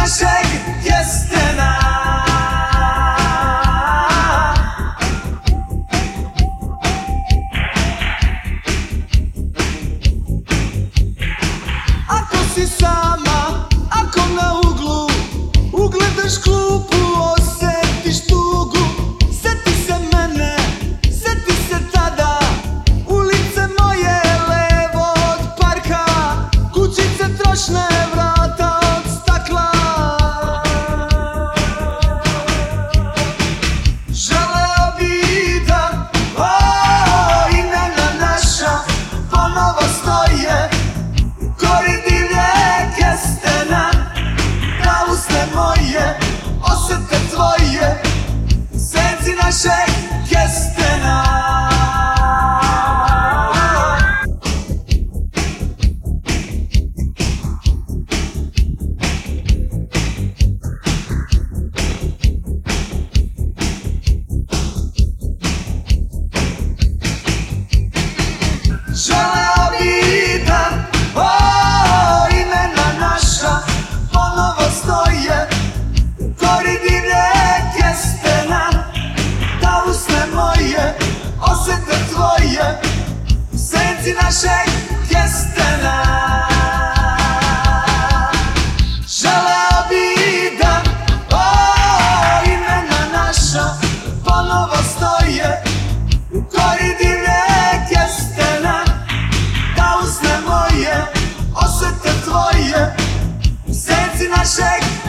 našeg jestena. Ako si sama, ako na uglu ugledaš klupu, osjetiš tugu, sjeti se mene, sjeti se tada, ulice moje levo od parka, kućice trošne, vrata od stakla. Želeo bi da imena naša ponovo stoje u kori divljeg kestena, da usne moje osjete tvoje u senci našeg kestena. Želeo bi da imena naša ponovo stoje u kori divljeg kestena, da usne moje osjete tvoje u senci našeg kestena. Želeo bi da imena naša ponovo stoje u kori divljeg kestena, da usne moje osjete tvoje u senci našeg